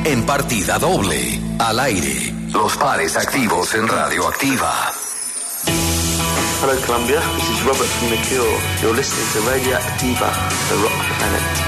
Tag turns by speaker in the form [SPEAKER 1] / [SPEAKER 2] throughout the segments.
[SPEAKER 1] en partida doble, al aire. Los pares activos en Radioactiva.
[SPEAKER 2] Hello Columbia, this is Robert from The Cure. You're listening to Radioactiva, the rock planet.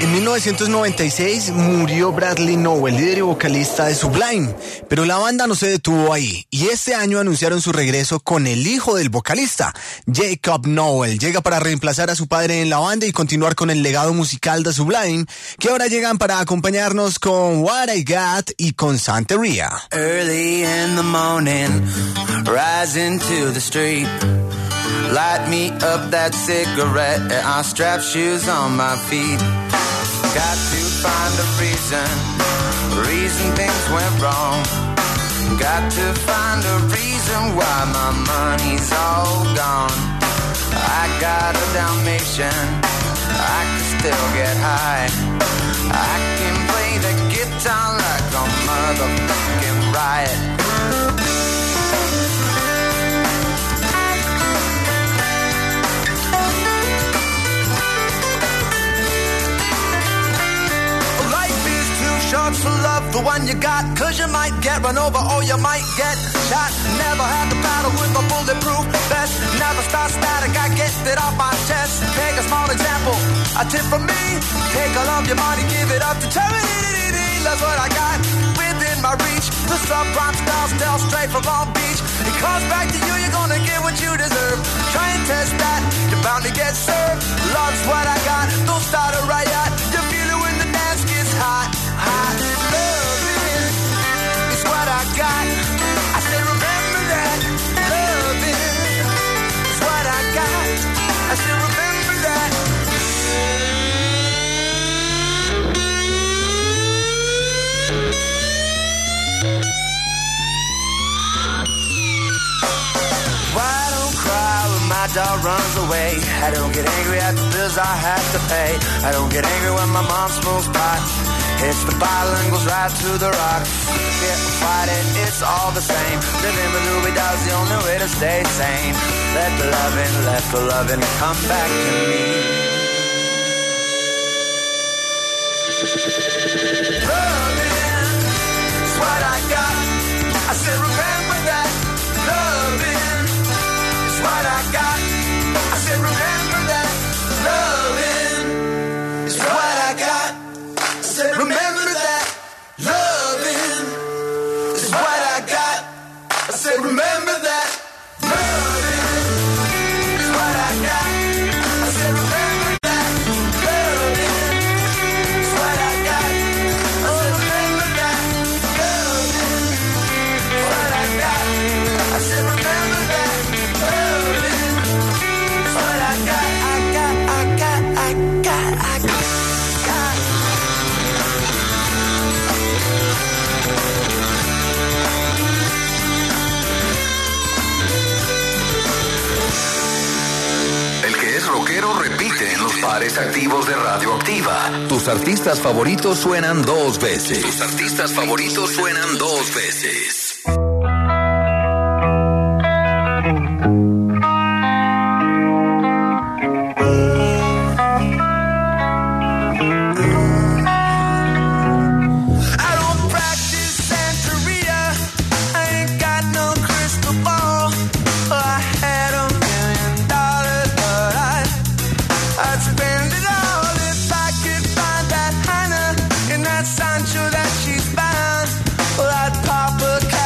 [SPEAKER 3] En 1996 murió Bradley Nowell, líder y vocalista de Sublime, pero la banda no se detuvo ahí y este año anunciaron su regreso con el hijo del vocalista, Jacob Nowell. Llega para reemplazar a su padre en la banda y continuar con el legado musical de Sublime, que ahora llegan para acompañarnos con What I Got y con Santeria.
[SPEAKER 4] Early in the morning, rising to the street. Light me up that cigarette and I'll strap shoes on my feet. Got to find a reason things went wrong. Got to find a reason why my money's all gone. I got a Dalmatian, I can still get high. I can play the guitar like a motherfucking riot. Short for love, the one you got, 'cause you might get run over or you might get shot. Never had to battle with a bulletproof vest. Never start static, I get it off my chest. Take a small example, a tip from me. Take all of your money, give it up to charity. That's what I got within my reach. The subprime styles tell straight from Long Beach. It comes back to you, you're gonna get what you deserve. Try and test that, you're bound to get served. Love's what I got, don't start a riot. You feel it when the dance gets hot. Loving is what I got. I said remember that. Loving is what I got. I said remember that. Why don't cry when my dog runs away? I don't get angry at the bills I have to pay. I don't get angry when my mom smokes pot. It's the bottle and goes right to the rocks. Get fight it, it's all the same. Living with Louis Dog's the only way to stay sane. Let the loving come back to me. Loving is what I got. I said remember that. Loving is what I got. I said remember that. Loving is what I got. Remember that, loving is what I got. I said remember that, loving is what I got. I said remember that, loving is what I got. I said remember that, loving is what I got. I said remember that, loving is what I got. I got.
[SPEAKER 1] Rockero repite en los pares activos de Radioactiva. Tus artistas favoritos suenan dos veces. Tus artistas favoritos suenan dos veces.
[SPEAKER 4] Sancho that she's found, well, I'd pop a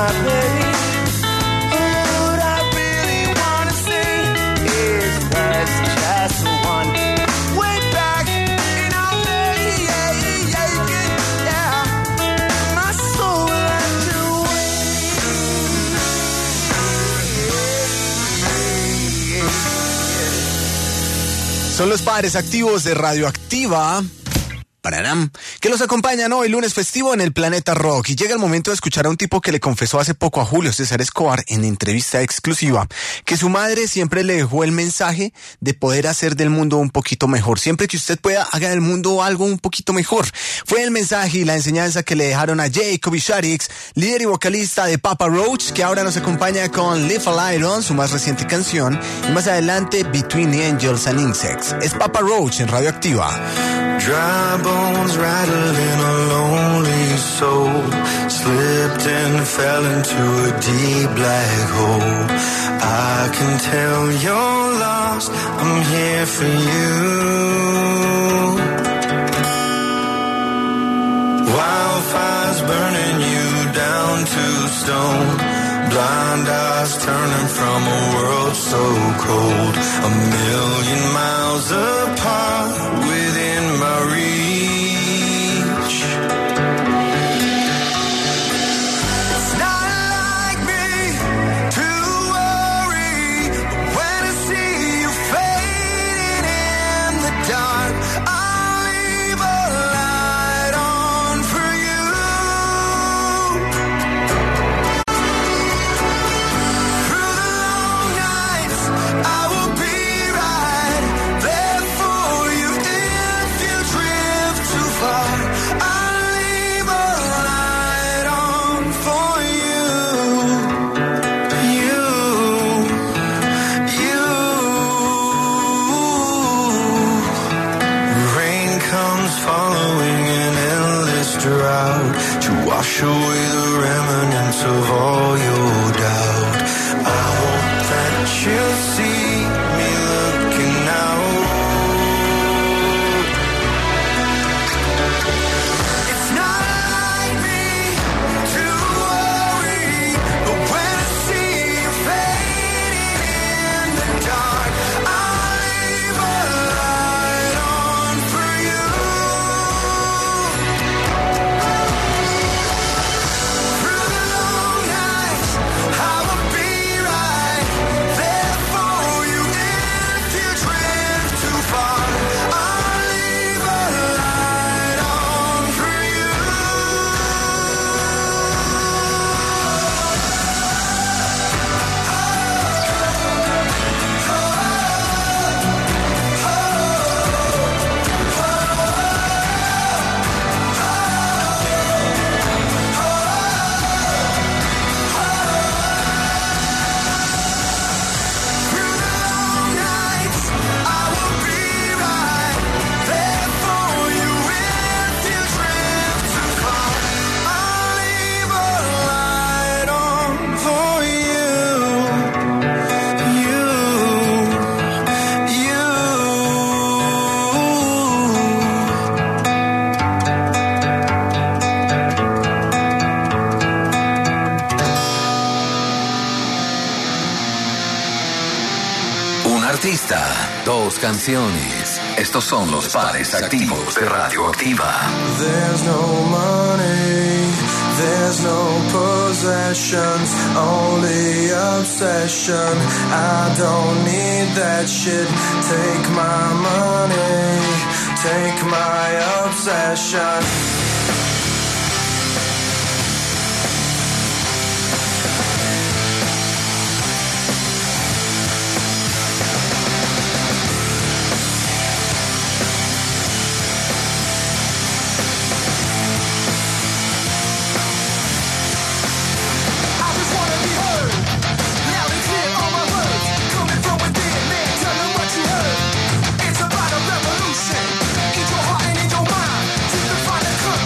[SPEAKER 4] my pity. What I really wanna see is there's just one way back in our day, yeah. My soul will have to wait.
[SPEAKER 3] Son los padres activos de Radioactiva, Pararam, que los acompañan hoy lunes festivo en el Planeta Rock. Y llega el momento de escuchar a un tipo que le confesó hace poco a Julio César Escobar en entrevista exclusiva que su madre siempre le dejó el mensaje de poder hacer del mundo un poquito mejor. Siempre que usted pueda, haga del mundo algo un poquito mejor. Fue el mensaje y la enseñanza que le dejaron a Jacob Ishariks, líder y vocalista de Papa Roach, que ahora nos acompaña con Live a Light On, su más reciente canción, y más adelante Between the Angels and Insects. Es Papa Roach en Radioactiva.
[SPEAKER 5] Dry bones rattling a lonely soul, slipped and fell into a deep black hole. I can tell you're lost, I'm here for you. Wildfires burning you down to stone, blind eyes turning from a world so cold, a million miles apart within my reach.
[SPEAKER 4] It's not like me to worry when I see you fading in the dark. I'll leave a light on for you. Through the long nights, I will be right there for you if you drift too far. I'll leave a light on for you.
[SPEAKER 5] Rain comes following an endless drought to wash away the remnants of all your doubt. I hope that you'll see me looking out.
[SPEAKER 4] It's not like me to worry, but when I see you fading in the dark, I'll leave a light on for you. Through the long nights, I will be right there for you if you drift too far. I'll leave a light on for you. Through the long nights, I will be right there for you if you drift too far. I'll leave a light on for you.
[SPEAKER 1] Un artista, dos canciones. Estos son los pares activos de Radioactiva.
[SPEAKER 5] There's no money, there's no possessions, only obsession. I don't need that shit. Take my money, take my obsession.
[SPEAKER 4] I just wanna be heard, loud and clear on my words, coming from within, man, tell them what you heard. It's about a revolution, in your heart and in your mind, to define the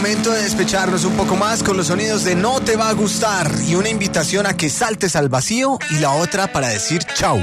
[SPEAKER 3] momento de despecharnos un poco más con los sonidos de No Te Va a Gustar y una invitación a que saltes al vacío y la otra para decir chau.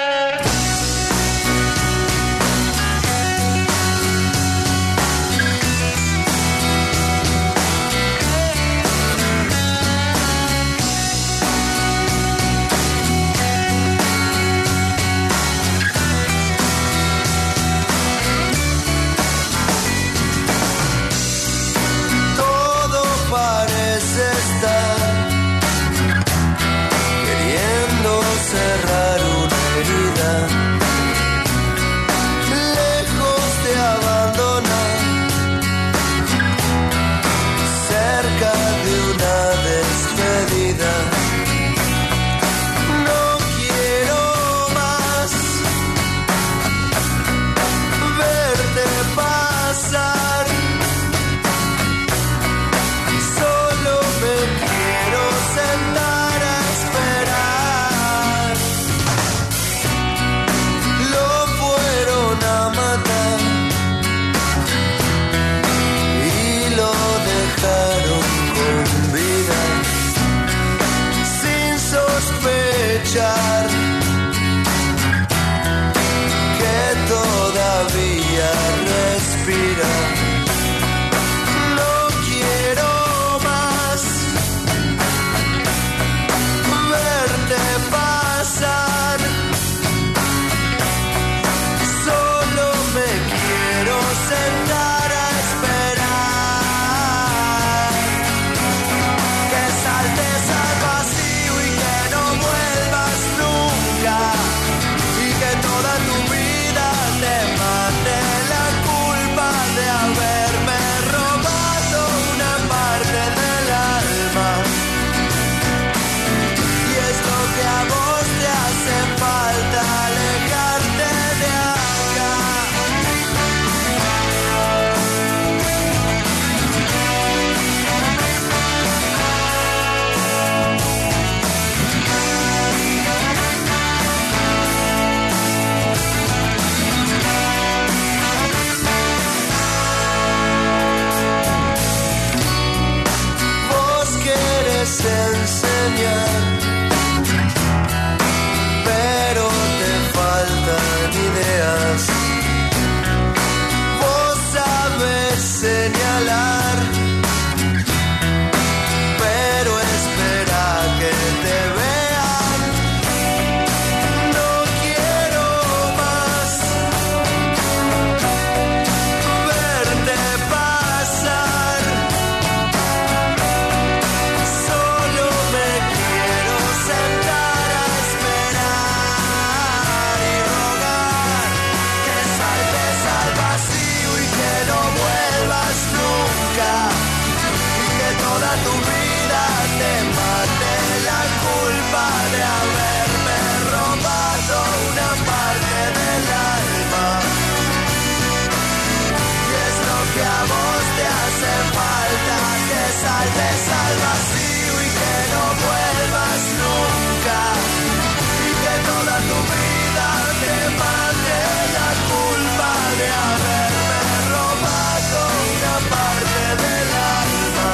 [SPEAKER 5] Que todavía respira. No quiero más verte pasar. Solo me quiero sentar a esperar que saltes al vacío y que no vuelvas nunca, y que toda tu vida te mate la culpa de haberme robado una parte del alma. Y es lo que a vos te hace falta, alejarte de acá. Vos querés enseñar, pero te faltan ideas. Vos sabes señalar, pero espera que te vean. No quiero más verte pasar. Solo me quiero sentar a esperar y rogar que saltes al vacío y que no vuelvas nunca, y que toda tu vida te mate la culpa de haberme robado una parte del alma. Y es lo que a vos te hace falta, que saltes al vacío y que no vuelvas nunca, y que toda tu vida te mate la culpa de haberme robado una parte del alma.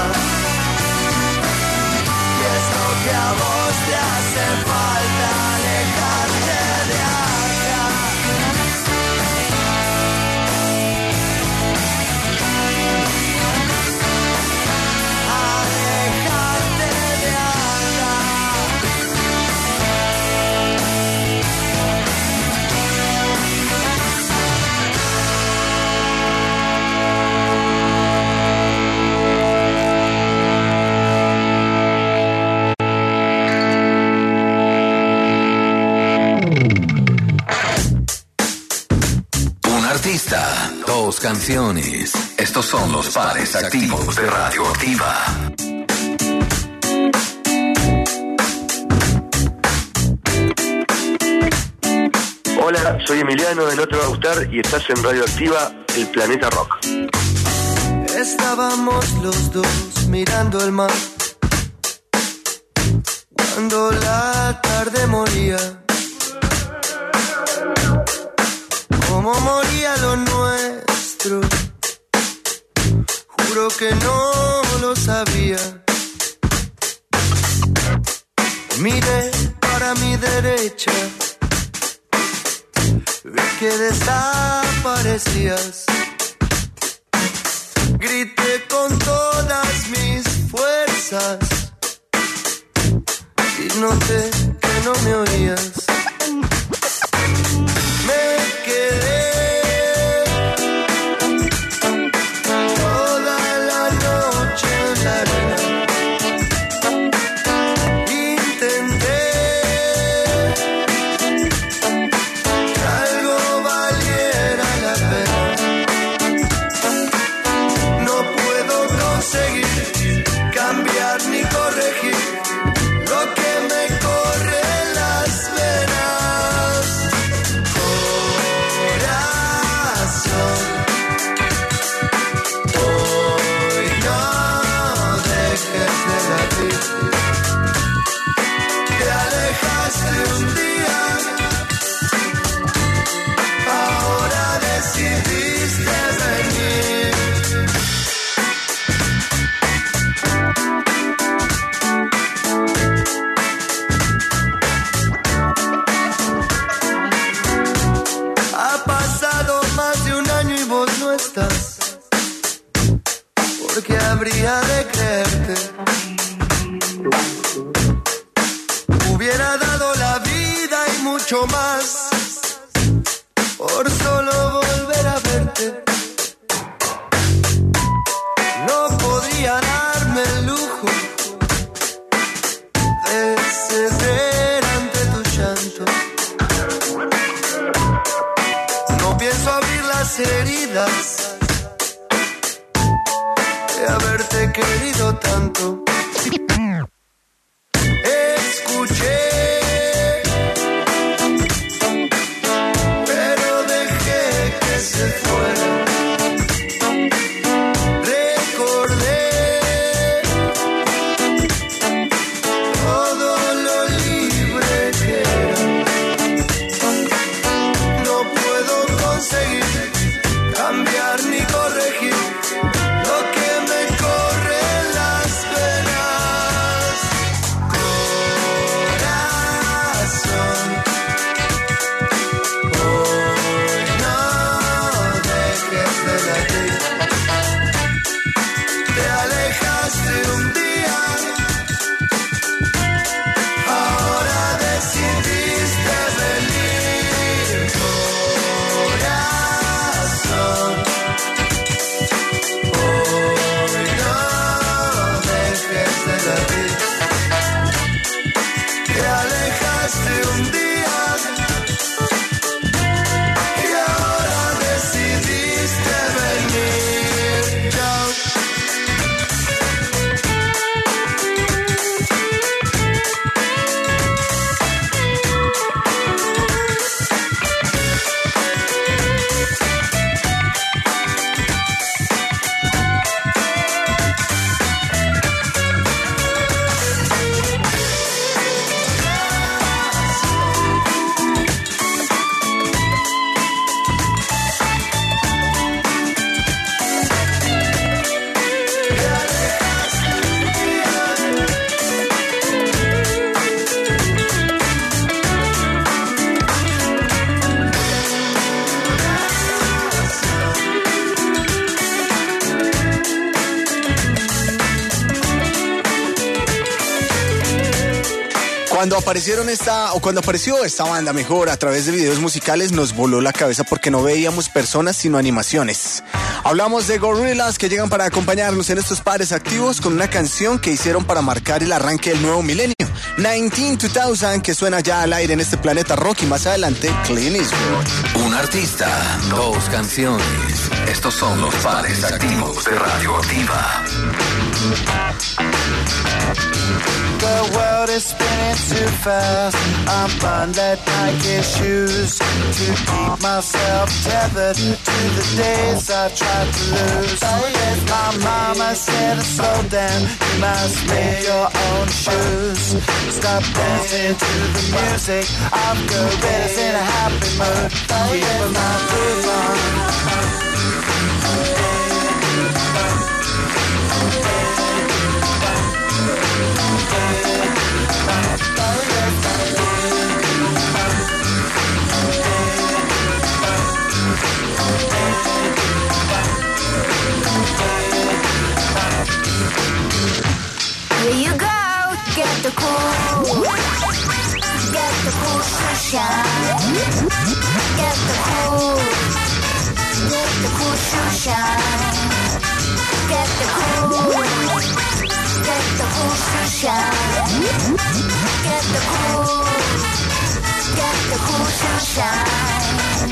[SPEAKER 5] Y es lo que a vos te hace falta, alejarte de acá. Alejarte de acá.
[SPEAKER 1] Un artista, dos canciones. Estos son los pares activos de Radioactiva.
[SPEAKER 2] Hola, soy Emiliano de No Te Va a Gustar y estás en Radioactiva, el planeta rock.
[SPEAKER 5] Estábamos los dos mirando el mar cuando la tarde moría. Como moría lo nuestro, juro que no lo sabía. Miré para mi derecha, vi que desaparecías. Grité con todas mis fuerzas y noté que no me oías. Me quedé toda la noche en la arena. Intenté que algo valiera la pena. No puedo conseguir cambiar ni corregir lo que me corre en las venas. Corazón, hoy no dejes de latir. Te alejaste un día, ahora decidiste venir. Ha pasado más de un año y vos no estás. ¿Por qué habría de creerte? Hubiera dado la vida y mucho más por solo volver a verte. No podría darme el lujo de ceder ante tu llanto. No pienso abrir las heridas de haberte querido tanto. Escuché, pero dejé que se fuera. Recordé todo lo libre que era. No puedo conseguir cambiar ni corregir lo que me corre en las venas. Corazón, hoy no dejes de latir. Te alejaste un día, ahora decidiste venir. Corazón, hoy no dejes de latir. Te alejaste un día y ahora decidiste venir. Chao.
[SPEAKER 3] Cuando apareció esta banda mejor a través de videos musicales, nos voló la cabeza porque no veíamos personas sino animaciones. Hablamos de Gorillaz, que llegan para acompañarnos en estos pares activos con una canción que hicieron para marcar el arranque del nuevo milenio, 19-2000, que suena ya al aire en este planeta rock, y más adelante Clint Eastwood.
[SPEAKER 1] Un artista, dos canciones. Estos son los pares activos de Radioactiva.
[SPEAKER 5] The world is spinning too fast. I'm buying that Nike shoes to keep myself tethered to the days I tried to lose. My mama said to slow down, you must make your own shoes. Stop dancing to the music. I'm gorillas in a happy mood. Keep my groove on.
[SPEAKER 6] cool. Get the cool sunshine. Get the cool. Get the cool sunshine. Get the cool. Get the cool sunshine. Get the cool. Get the cool sunshine.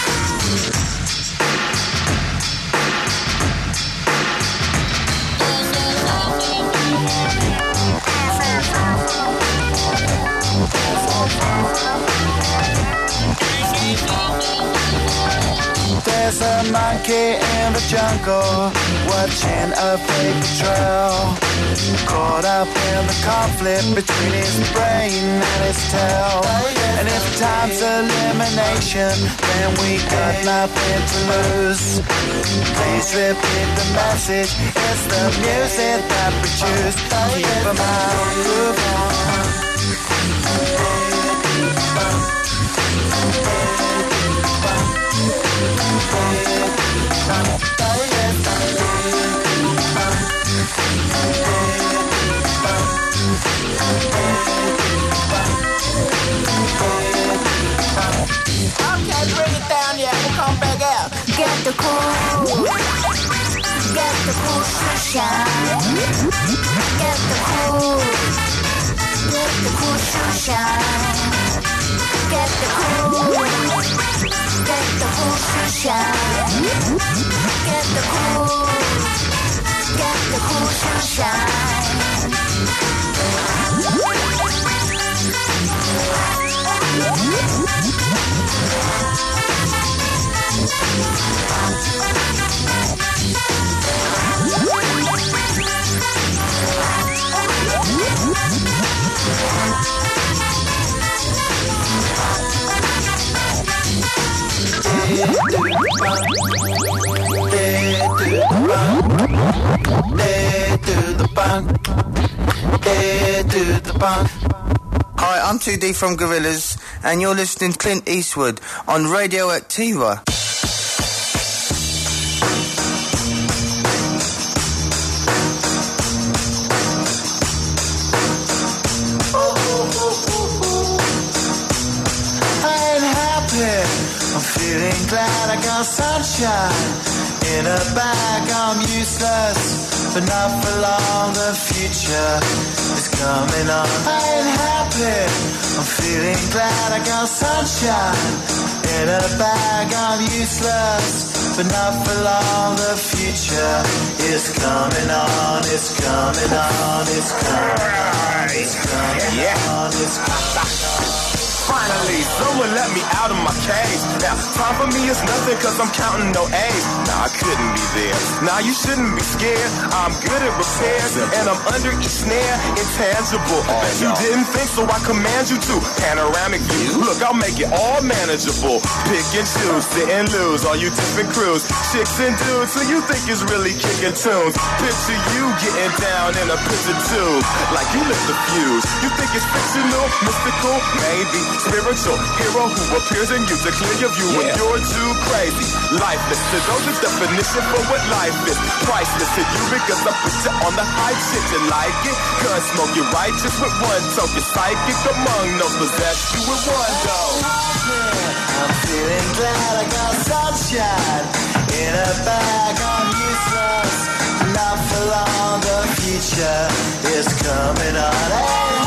[SPEAKER 5] There's a monkey in the jungle, watching a paper trail. Caught up in the conflict between his brain and his tail. And if time's elimination, then we got nothing to lose. Please repeat the message, it's the music that we choose. Keep 'em out, move on.
[SPEAKER 6] Okay, bring it down, yeah, we'll come back out. Get the cool. Get the cool sunshine. Get the cool. Get the cool sunshine. Get the cool. Get the cool sunshine. Get the cool. Get the cool sunshine.
[SPEAKER 7] Hi, I'm 2D from Gorillaz, and you're listening to Clint Eastwood on Radioactiva.
[SPEAKER 5] I'm feeling glad I got sunshine in a bag. I'm useless, but not for long. The future is coming on. I ain't happy. I'm feeling glad I got sunshine in a bag. I'm useless, but not for long. The future is coming on. It's coming on. It's coming on. It's coming on. It's coming on.
[SPEAKER 8] Finally, someone let me out of my cage. Now, time for me is nothing cause I'm counting no A's. Nah, I couldn't be there. Nah, you shouldn't be scared. I'm good at repairs, and I'm under each snare, intangible. Bet you didn't think, so I command you to. Panoramic view. Look, I'll make it all manageable. Pick and choose, sit and lose, all you different crews. Chicks and dudes, who you think is really kicking tunes. Picture you getting down in a picture tube, like you lit the fuse. You think it's fictional, mystical, maybe. Spiritual hero who appears in you to clear your view when you're too crazy. Lifeless to those, the definition for what life is. Priceless to you because I put you on the hype shit. You like it? Gun smoke, you righteous with one token. Psychic among no possess you with one though.
[SPEAKER 5] I'm feeling glad I got sunshine in a bag. I'm useless, not for long. The future is coming on.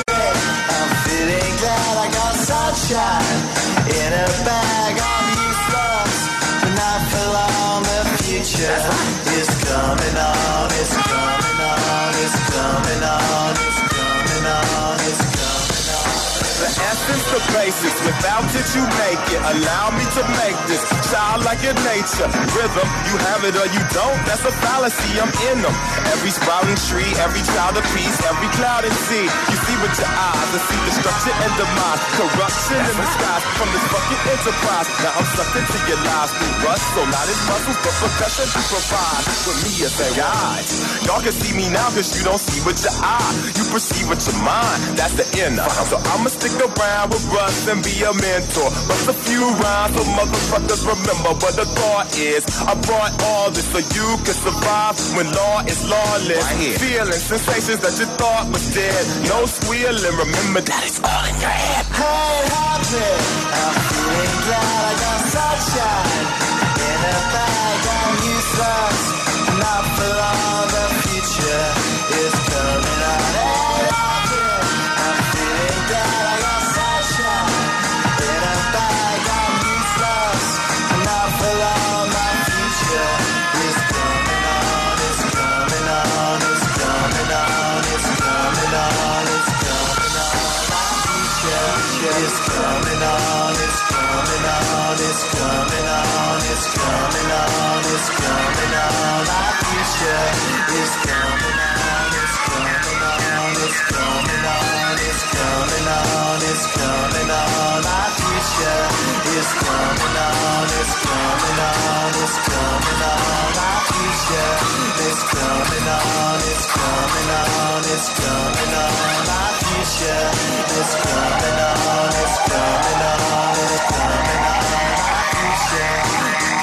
[SPEAKER 5] I'm feeling glad I got sunshine in a bag. I'm useless, but not for long. The future is coming on. It's coming on. It's coming on. It's coming on. It's coming on.
[SPEAKER 8] The essence, the basics, without it you make it. Allow me to make this childlike in nature. Rhythm, you have it or you don't, that's a fallacy, I'm in them. Every sprouting tree, every child of peace, every cloud and sea. You see with your eyes and see destruction and demise, corruption in the skies from this fucking enterprise. Now I'm sucked into your lies through rust, so not as muscles, but percussion to provide with me as a guide. Y'all can see me now cause you don't see with your eye, you perceive with your mind, that's the inner. So I'ma stick around with Russ and be a mentor, bust a few rhymes so motherfuckers remember what the thought is. I brought all this so you can survive when law is lawless. Right, feeling sensations that you thought was dead, no squealing, remember that it's all in your head.
[SPEAKER 4] Hey, happy, I'm feeling glad I got sunshine in a bag of new thoughts. Not for long, the future is coming on. Hey, happy, I'm feeling glad I got sunshine in a bag of new thoughts. Not for long, my future is coming on. It's coming on. It's coming on. It's coming on. It's coming on. My future is coming on. It's coming on. It's coming on. It's coming on. It's coming on. My future is coming on. It's coming on. It's coming on. It's coming on. It's coming on. My future is coming on. It's coming on. It's coming on. My future is coming on. It's coming on. It's coming on. My future is coming on. It's coming on. It's coming on. My future.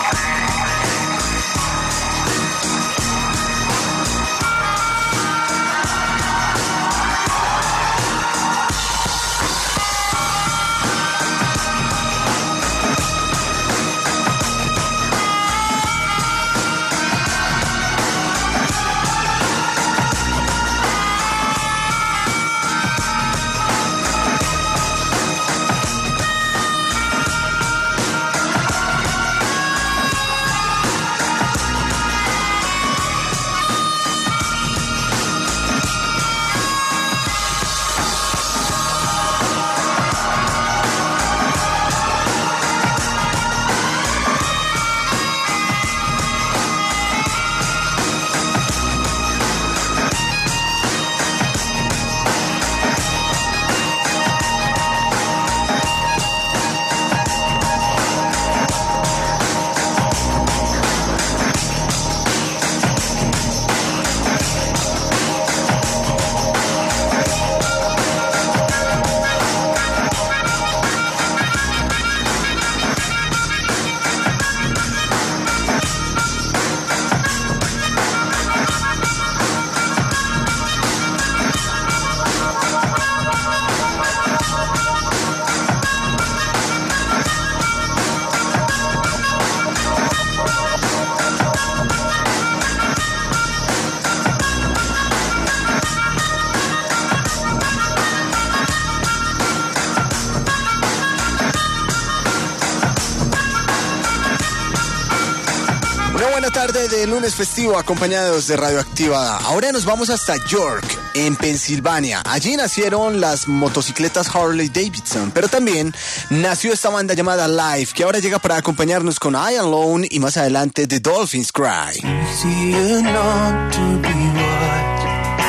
[SPEAKER 3] Tarde de lunes festivo acompañados de Radioactiva. Ahora nos vamos hasta York, en Pensilvania. Allí nacieron las motocicletas Harley Davidson, pero también nació esta banda llamada Live, que ahora llega para acompañarnos con I Am Alone y más adelante The Dolphins Cry.
[SPEAKER 5] Easier not to be wise.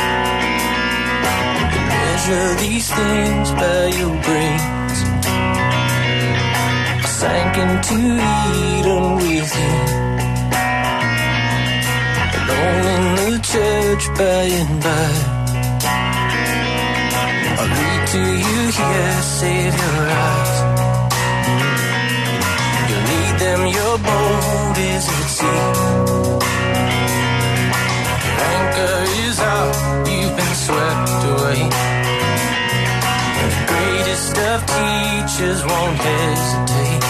[SPEAKER 5] Measure these things by your brains. Sank into Eden with you. Alone in the church by and by. I'll read to you here, save your eyes. You need them, your boat is at sea. Your anchor is out, you've been swept away. The greatest of teachers won't hesitate.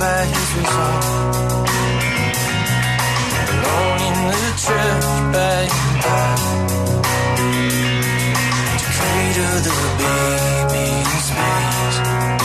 [SPEAKER 5] by his result. Alone in the church by and by, to cradle the baby in space.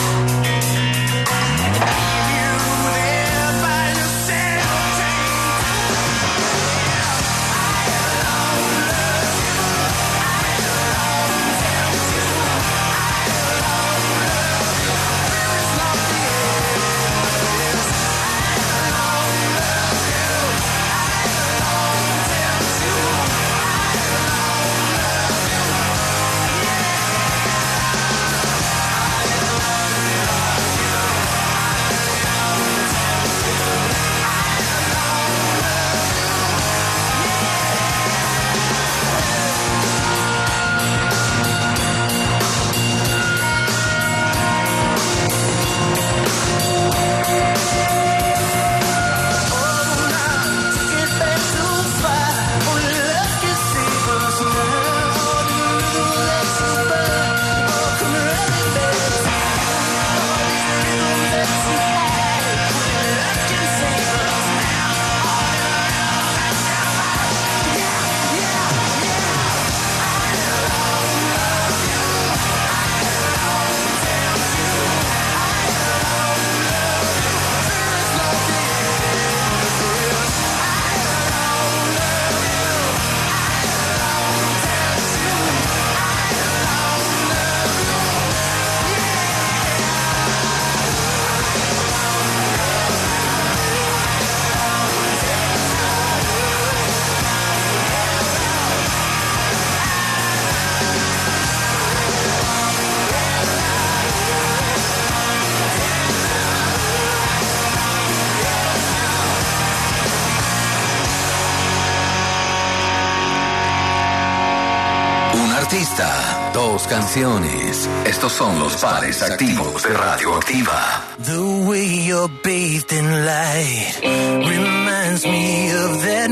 [SPEAKER 1] Artista, 2 canciones. Estos son los pares activos de Radioactiva.
[SPEAKER 5] The way you're bathed in light reminds me of that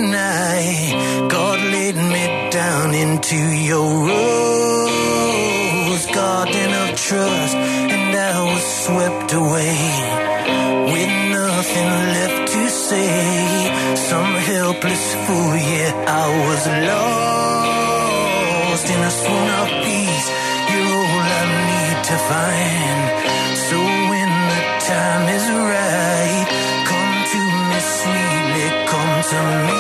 [SPEAKER 5] night God laid me down into your rose garden of trust, and I was swept away with nothing left to say. Some helpless fool, yeah, I was lost in a swoon of peace. You're all I need to find. So when the time is right, come to me sweetly, come to me.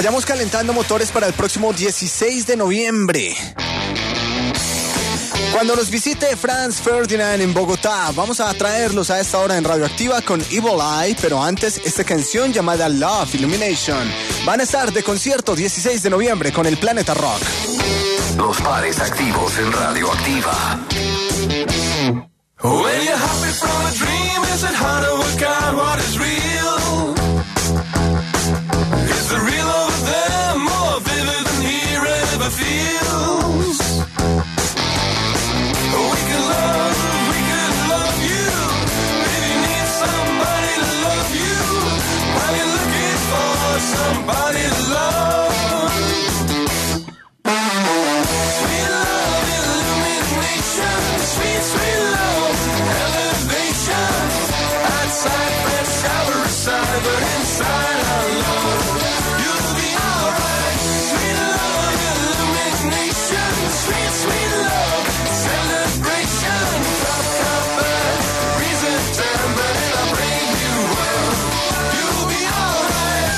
[SPEAKER 3] Vayamos calentando motores para el próximo 16 de noviembre. Cuando nos visite Franz Ferdinand en Bogotá, vamos a traerlos a esta hora en Radioactiva con Evil Eye, pero antes esta canción llamada Love Illumination. Van a estar de concierto 16 de noviembre con el Planeta Rock.
[SPEAKER 1] Los pares activos en Radioactiva.
[SPEAKER 5] When you're happy from a dream, is it hard to work out what is real? Is the real over there more vivid than here ever feels? We could love you. If you need somebody to love you, while you're looking for somebody to love. Sweet love, illumination, sweet, sweet love, elevation. Outside, fresh shower aside, but inside our love, you'll be alright. Sweet love, illumination, sweet, sweet love, celebration. Cup, copper, reason, turn, but in a brave new world, you'll be alright.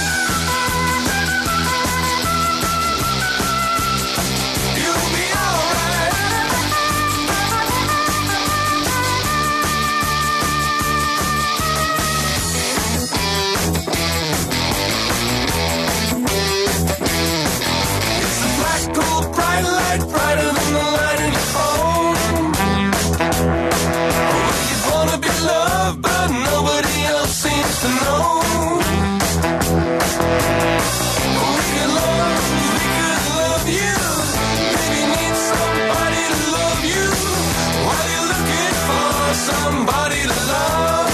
[SPEAKER 5] You'll be alright. It's a black gold bright light, brighter than the light in your phone. Well, you wanna be loved, but nobody else seems to know. We could love you. Maybe need somebody to love you, while you're looking for somebody to love.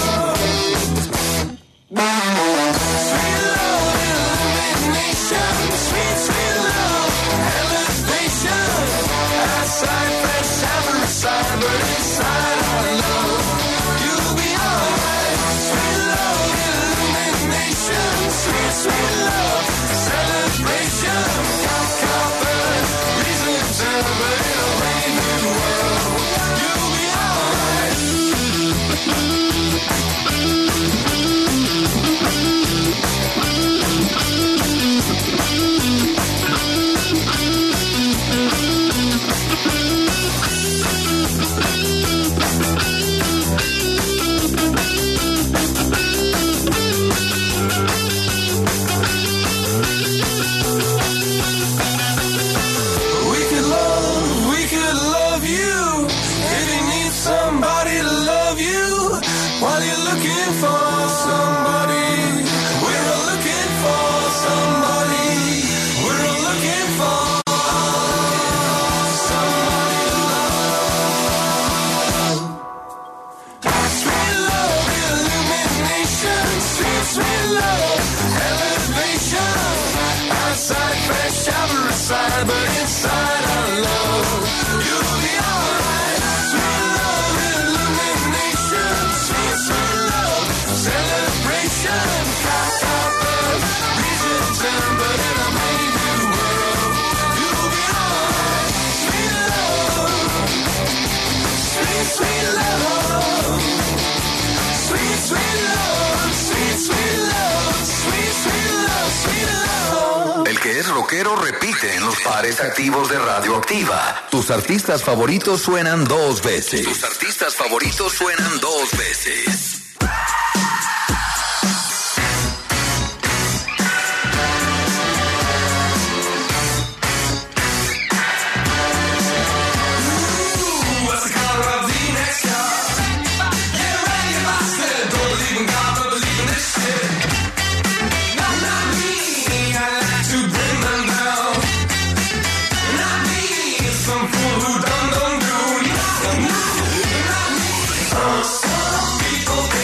[SPEAKER 5] Sweet love, illumination, sweet, sweet love, elevation. Outside, fresh shower aside, but inside our love, you'll be alright. Sweet love, illumination, sweet, sweet love, celebration. Copper, reason, turn, but in a brave new world, you'll be alright. We could love you. If you need somebody to love you, while you're looking for somebody, we're all looking for somebody. We're all looking for somebody to love. Sweet love, illumination, sweet, sweet love, elevation. Outside, fresh shower aside, but inside our love, you'll be alright. Sweet love, illumination, sweet, sweet love, celebration. Copper, reason, turn, but in a brave new world, you'll be alright. Sweet love, sweet, sweet love, sweet, sweet love, sweet, sweet love, sweet, sweet love, sweet love.
[SPEAKER 1] El que es rockero repite en los pares activos de Radioactiva. Tus artistas favoritos suenan dos veces. Tus artistas favoritos suenan dos veces.
[SPEAKER 5] What's the color of the next car? Yeah, right, if I said don't believe in God, but believe in this shit. Not me, I like to bring them down. Not me, some fool who don't do nothing. Not me. Some people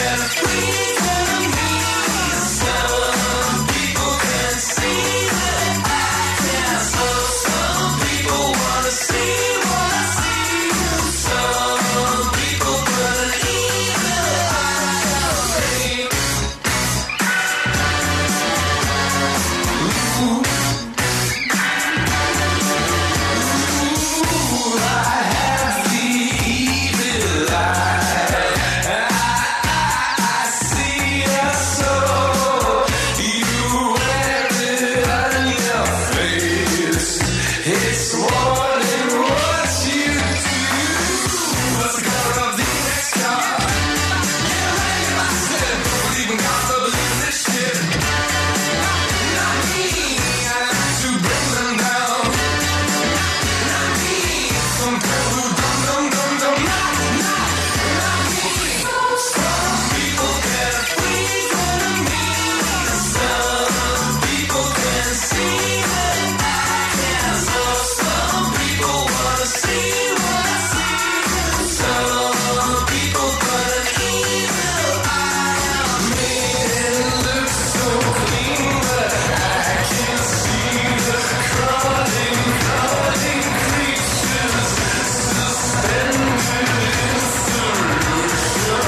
[SPEAKER 9] It's more than what you do. What's the color of the next star? Yeah, like myself, don't believe in God, but believe in this shit. Not me, I like to bring them down. Not me, some people who don't, not me. Some people get free from me. Some people can see that I can. So some people wanna see what I see. Some people put an evil eye on me. It looks so clean, but I can't see the crawling creatures suspended in solution.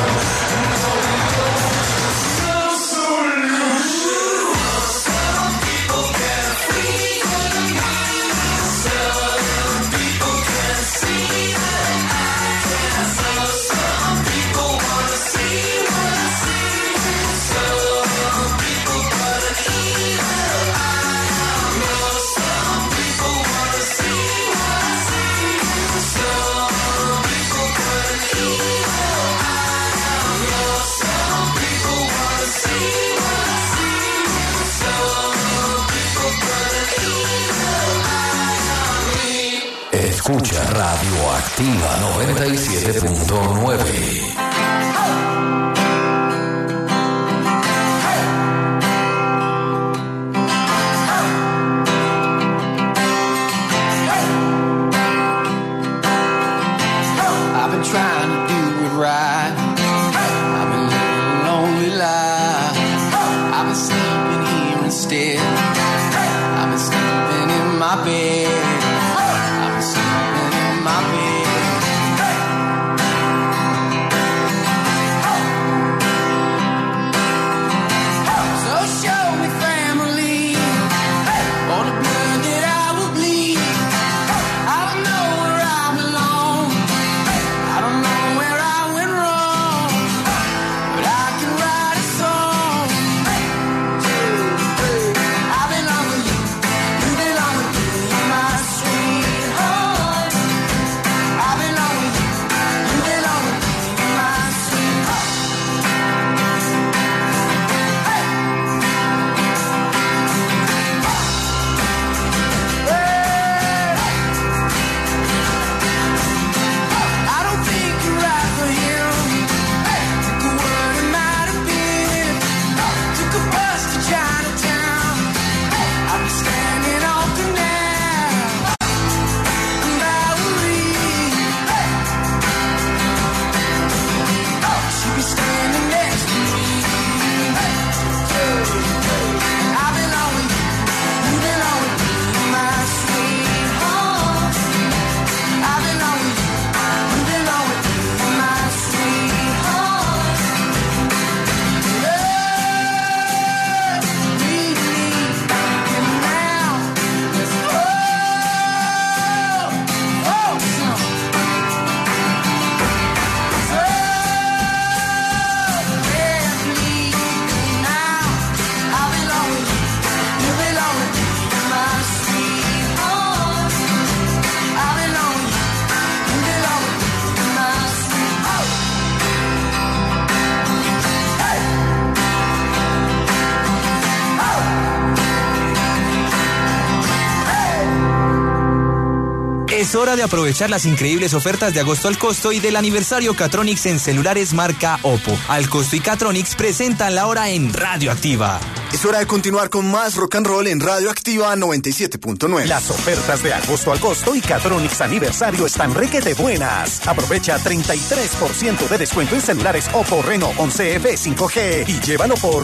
[SPEAKER 9] No solution. Some people get free from me. Some people can see that I can. So some people wanna see what I see. Some people put an evil eye on me. Some people wanna see what I see. Some people put an evil eye on me. Some people wanna see what I see. Some people put an evil eye on me.
[SPEAKER 1] Escucha Radioactiva 97.9.
[SPEAKER 9] I've been trying to do it right. I've been living a lonely life. I've been sleeping here instead. I've been sleeping in my bed. I've been sleeping in my bed. So show me family, all the blood that I will bleed. I don't know where I belong. I don't know where I went wrong, but I can write a song. I belong with you, you belong with me, my sweetheart. I belong with you, you belong with me, my sweetheart. I don't think you're right for him. Took a word it might have been. Took a bus to Chinatown. I'll be standing on Canal and Bowery. She'll be standing next to me. I belong with you, you belong with me, my sweetheart. I belong with you, you belong with me, my sweetheart. Love, leave me, and now let's go. Oh, some. Yeah, please, now I belong with you, you belong with me, my sweetheart. I belong with you, you belong with me, my sweetheart.
[SPEAKER 10] Es hora de aprovechar las increíbles ofertas de agosto al costo y del aniversario Catronics en celulares marca Oppo. Al costo y Catronics presentan la hora en Radioactiva.
[SPEAKER 3] Es hora de continuar con más rock and roll en Radioactiva 97.9.
[SPEAKER 11] Las ofertas de agosto al costo y Catronics aniversario están requete buenas. Aprovecha 33% de descuento en celulares Oppo Reno 11F 5G y llévalo por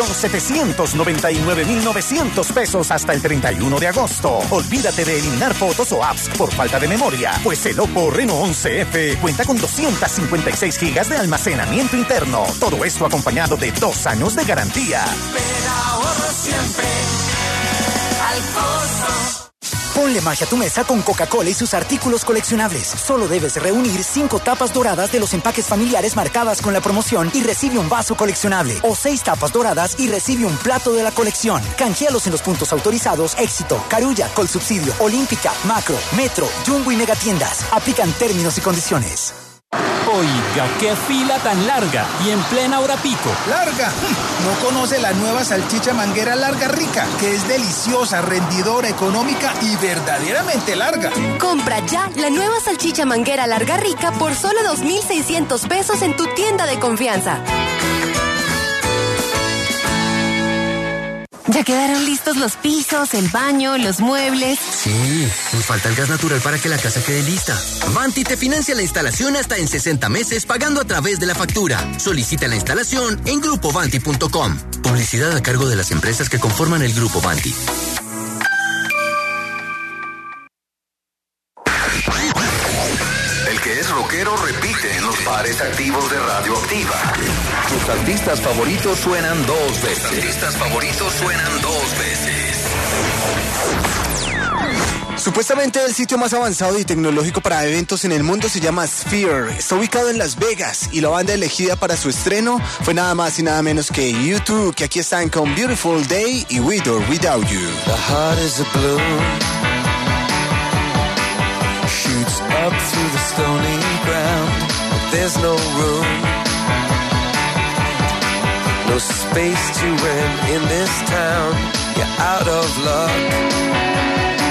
[SPEAKER 11] 1.799.900 pesos hasta el 31 de agosto. Olvídate de eliminar fotos o apps por falta de memoria, pues el Oppo Reno 11F cuenta con 256 gigas de almacenamiento interno. Todo esto acompañado de 2 años de garantía.
[SPEAKER 9] Ahorro siempre al costo.
[SPEAKER 12] Ponle magia a tu mesa con Coca-Cola y sus artículos coleccionables. Solo debes reunir 5 tapas doradas de los empaques familiares marcadas con la promoción y recibe un vaso coleccionable. O 6 tapas doradas y recibe un plato de la colección. Canjealos en los puntos autorizados Éxito, Carulla, Colsubsidio, Olímpica, Macro, Metro, Jumbo y Megatiendas. Aplican términos y condiciones.
[SPEAKER 13] Oiga, qué fila tan larga y en plena hora pico.
[SPEAKER 14] ¿Larga? No conoce la nueva salchicha manguera Larga Rica, que es deliciosa, rendidora, económica y verdaderamente larga.
[SPEAKER 15] Compra ya la nueva salchicha manguera Larga Rica por solo 2,600 pesos en tu tienda de confianza.
[SPEAKER 16] ¿Ya quedaron listos los pisos, el baño, los muebles?
[SPEAKER 17] Sí, nos falta el gas natural para que la casa quede lista. Vanti te financia la instalación hasta en 60 meses pagando a través de la factura. Solicita la instalación en grupovanti.com. Publicidad a cargo de las empresas que conforman el Grupo Vanti.
[SPEAKER 1] El que es rockero repite en los bares activos de Radioactiva. Tus artistas favoritos suenan 2 veces. Tus artistas favoritos suenan 2 veces.
[SPEAKER 3] Supuestamente el sitio más avanzado y tecnológico para eventos en el mundo se llama Sphere. Está ubicado en Las Vegas y la banda elegida para su estreno fue nada más y nada menos que U2, que aquí están con Beautiful Day y With or Without You.
[SPEAKER 5] The heart is a balloon, shoots up through the stony ground, but there's no room, no space to rent in this town. You're out of luck.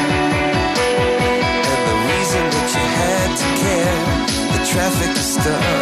[SPEAKER 5] Traffic is stuck.